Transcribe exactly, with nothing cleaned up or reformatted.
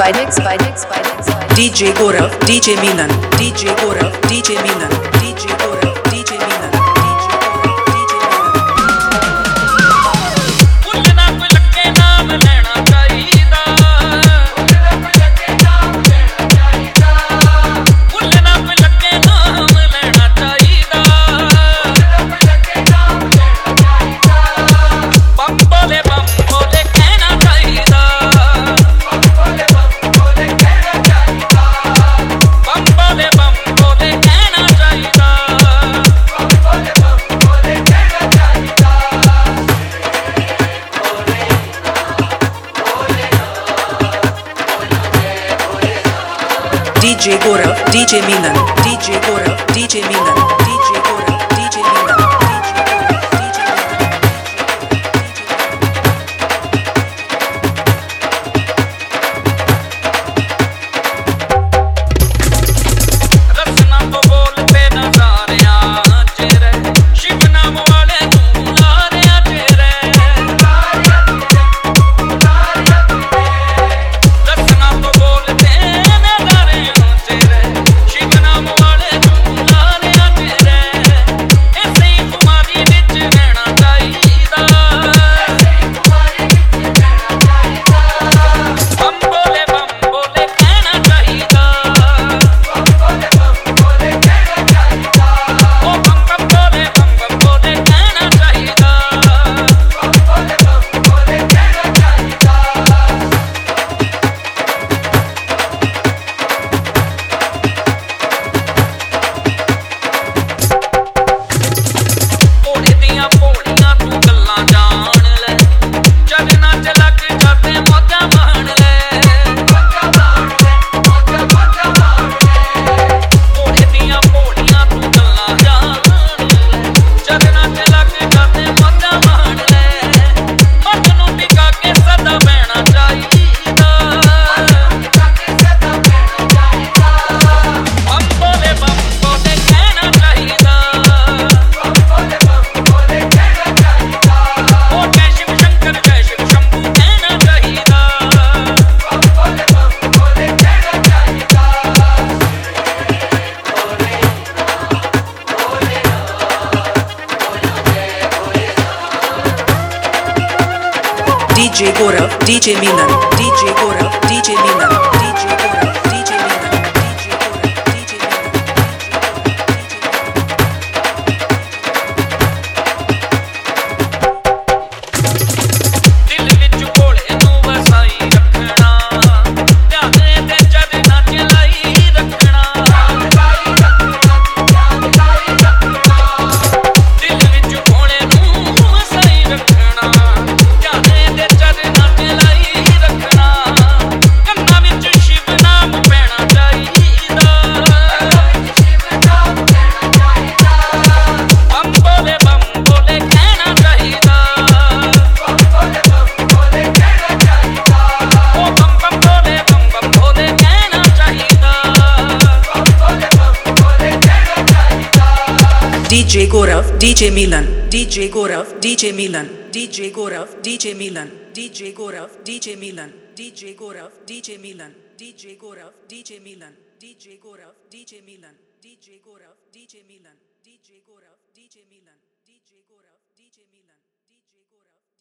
by Mix by Mix by Mix by D J Gaurav, D J Milan, D J Gaurav, D J Milan, D J Gaurav, D J Milan, D J Gaurav, D J Milan. भुलना कोई लगे नाम लेना चाहिदा, भुलना कोई लगे नाम लेना चाहिदा, बम बोले बम बोले कहना चाहिदा, बम बोले बम बोले कहना चाहिदा। D J Gaurav, D J Milan, D J Gaurav, D J Milan, D J Gaurav, D J Milan, D J Gaurav, D J रसना तो बोलते नजारिया चेहरे, शिव नाम वाले दुलारिया चेहरे, रसना तो बोलते नजारिया चेहरे, शिव नाम वाले दुलारिया चेहरे, ऐसे ही तुम्हारी विच रहना चाहिदा, बम बोले बम बोले कहना चाहिदा, ओ बम बम बोले बम बम बोले कहना चाहिदा। घोड़े दियां घोड़ियां तू गल्लां जान ले, चलना च लग जाते मौजा मान ले, घोड़े दियां घोड़ियां तू गल्लां जान ले, चलना च लग जाते मौजा मान ले, मत नूं टिका के सदा बहना चाहिदा, बम बोले बम बोले कहना चाहिदा, ओ जय शिव शंकर जय शिव शंभू कहना चाहिदा। D J Gaurav, D J Milan, D J Gaurav, D J Milan, D J Gaurav, D J Milan, D J Gaurav, D J Milan. दिल विच घोड़े नूं वसाई रखना, ध्यान ते चरना च लाई रखना, दिल विच घोड़े नूं वसाई रखना, ध्यान ते चरना च लाई रखना, कंनां विच शिव नाम पैना चाहिदा, बम बोले बम बोले कहना चाहिदा, ओ बम बम बोले बम बम बोले कहना चाहिदा। D J Gaurav, D J Milan, D J Gaurav, D J Milan, D J Gaurav, D J Milan, D J Gaurav, D J Milan, D J Gaurav, D J Milan, D J Gaurav, D J Milan, D J Gaurav, D J Milan, D J Gaurav, D J Milan, D J Gaurav, D J Milan, D J Gaurav, D J Milan, D J Gaurav.